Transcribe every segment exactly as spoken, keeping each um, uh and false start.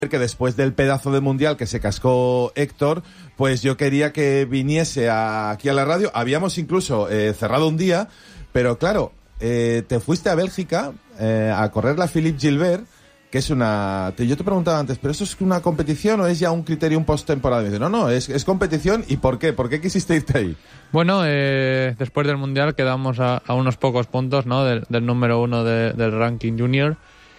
que después del pedazo de mundial que se cascó Héctor, pues yo quería que viniese a, aquí a la radio. Habíamos incluso eh, cerrado un día, pero claro, eh, te fuiste a Bélgica eh, a correr la Philippe Gilbert, que es una... Te, yo te preguntaba antes, ¿pero eso es una competición o es ya un criterium post-temporada? Y me dice, no, no, es, es competición. ¿Y por qué? ¿Por qué quisiste irte ahí? Bueno, eh, después del mundial quedamos a, a unos pocos puntos, ¿no?, del, del número uno de, del ranking junior.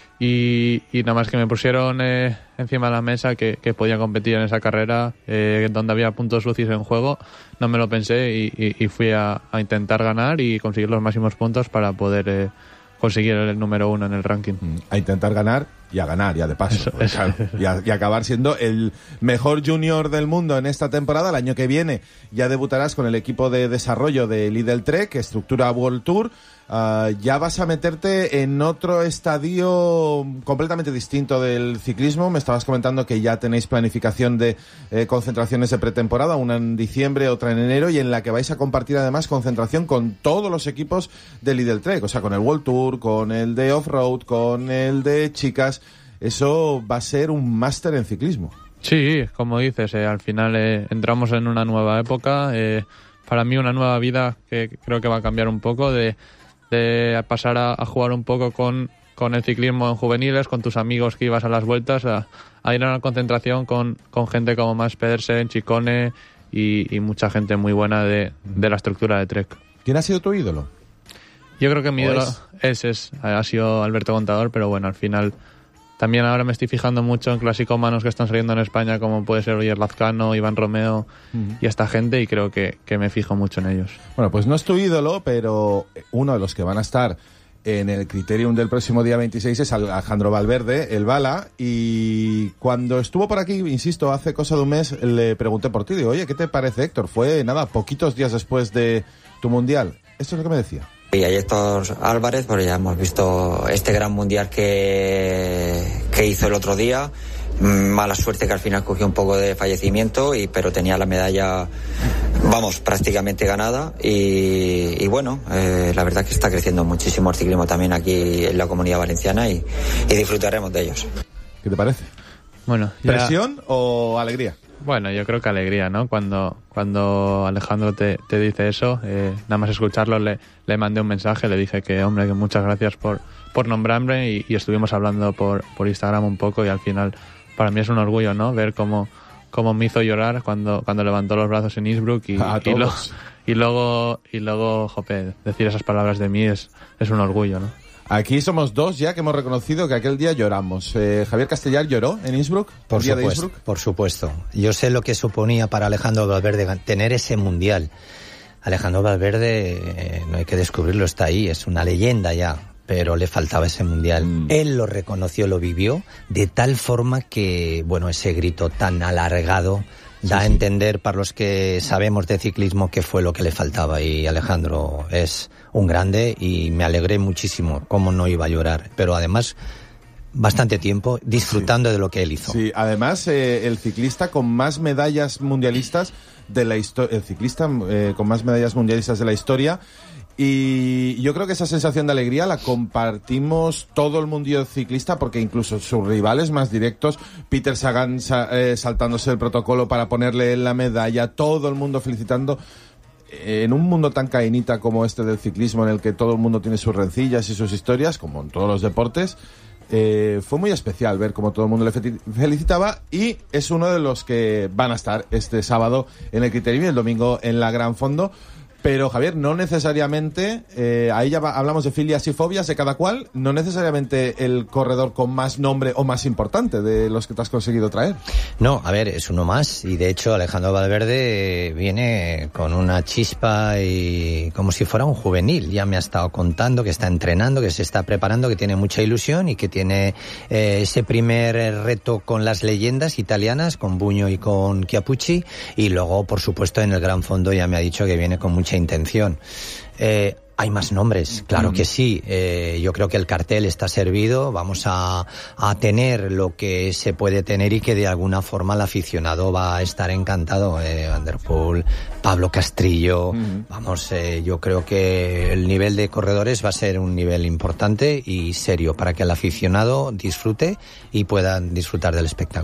Y, y nada más que me pusieron eh, encima de la mesa que, que podía competir en esa carrera, eh, donde había puntos U C I S en juego, no me lo pensé y, y, y fui a, a intentar ganar y conseguir los máximos puntos para poder eh, conseguir el número uno en el ranking. A intentar ganar y a ganar, ya de paso. Eso, pues, eso. claro, y, a, y acabar siendo el mejor junior del mundo en esta temporada. El año que viene ya debutarás con el equipo de desarrollo de Lidl Trek, que estructura World Tour. Uh, ya vas a meterte en otro estadio completamente distinto del ciclismo. Me estabas comentando que ya tenéis planificación de eh, concentraciones de pretemporada, una en diciembre, otra en enero, y en la que vais a compartir además concentración con todos los equipos de Lidl Trek, o sea, con el World Tour, con el de Off-Road, con el de chicas. Eso va a ser un máster en ciclismo. Sí, como dices, eh, al final eh, entramos en una nueva época, eh, para mí una nueva vida que creo que va a cambiar un poco, de de pasar a, a jugar un poco con, con el ciclismo en juveniles, con tus amigos que ibas a las vueltas, a, a ir a una concentración con, con gente como Mads Pedersen, Ciccone y, y mucha gente muy buena de, de la estructura de Trek. ¿Quién ha sido tu ídolo? Yo creo que mi ídolo es? es, es, ha sido Alberto Contador, pero bueno, al final también ahora me estoy fijando mucho en clasicómanos que están saliendo en España, como puede ser Oyer Lazcano, Iván Romeo uh-huh. y esta gente, y creo que, que me fijo mucho en ellos. Bueno, pues no es tu ídolo, pero uno de los que van a estar en el criterium del próximo día veintiséis es Alejandro Valverde, el Bala, y cuando estuvo por aquí, insisto, hace cosa de un mes, le pregunté por ti, digo, oye, ¿qué te parece, Héctor? Fue, nada, poquitos días después de tu mundial. Esto es lo que me decía. Y a Héctor Álvarez, porque ya hemos visto este gran mundial que, que hizo el otro día. Mala suerte que al final cogió un poco de fallecimiento, y pero tenía la medalla, vamos, prácticamente ganada. Y, y bueno, eh, la verdad que está creciendo muchísimo el ciclismo también aquí en la Comunidad Valenciana, y, y disfrutaremos de ellos. ¿Qué te parece? Bueno, ya... ¿Presión o alegría? Bueno, yo creo que alegría, ¿no? Cuando cuando Alejandro te, te dice eso, eh, nada más escucharlo, le, le mandé un mensaje, le dije que, hombre, que muchas gracias por, por nombrarme, y, y estuvimos hablando por, por Instagram un poco, y al final para mí es un orgullo, ¿no? Ver cómo, cómo me hizo llorar cuando, cuando levantó los brazos en Innsbruck, y, y, lo, y luego, y luego, jope, decir esas palabras de mí es, es un orgullo, ¿no? Aquí somos dos ya que hemos reconocido que aquel día lloramos. Eh, Javier Castellar lloró en Innsbruck, por el día supuesto, de Innsbruck. Por supuesto. Yo sé lo que suponía para Alejandro Valverde tener ese mundial. Alejandro Valverde, eh, no hay que descubrirlo, está ahí, es una leyenda ya, pero le faltaba ese mundial. Mm. Él lo reconoció, lo vivió, de tal forma que, bueno, ese grito tan alargado da sí, a entender, para los que sabemos de ciclismo, que fue lo que le faltaba. Y Alejandro es un grande, y me alegré muchísimo. Cómo no iba a llorar, pero además bastante tiempo disfrutando sí. de lo que él hizo. Sí, además eh, el ciclista con más medallas mundialistas de la historia, el ciclista eh, con más medallas mundialistas de la historia. Y yo creo que esa sensación de alegría la compartimos todo el mundo ciclista, porque incluso sus rivales más directos, Peter Sagan sa- eh, saltándose el protocolo para ponerle la medalla, todo el mundo felicitando. En un mundo tan cainita como este del ciclismo, en el que todo el mundo tiene sus rencillas y sus historias, como en todos los deportes, eh, fue muy especial ver cómo todo el mundo le fe- felicitaba, y es uno de los que van a estar este sábado en el Criterium y el domingo en la Gran Fondo. Pero, Javier, no necesariamente, eh, ahí ya va, hablamos de filias y fobias de cada cual, no necesariamente el corredor con más nombre o más importante de los que te has conseguido traer. No, a ver, es uno más, y de hecho Alejandro Valverde viene con una chispa y como si fuera un juvenil. Ya me ha estado contando que está entrenando, que se está preparando, que tiene mucha ilusión, y que tiene eh, ese primer reto con las leyendas italianas, con Buño y con Chiappucci, y luego, por supuesto, en el Gran Fondo ya me ha dicho que viene con mucha intención. Eh, Hay más nombres, claro mm. que sí. Eh, yo creo que el cartel está servido. Vamos a, a tener lo que se puede tener y que de alguna forma el aficionado va a estar encantado. Eh, Van der Poel, Pablo Castrillo. Mm. Vamos, eh, yo creo que el nivel de corredores va a ser un nivel importante y serio para que el aficionado disfrute y pueda disfrutar del espectáculo.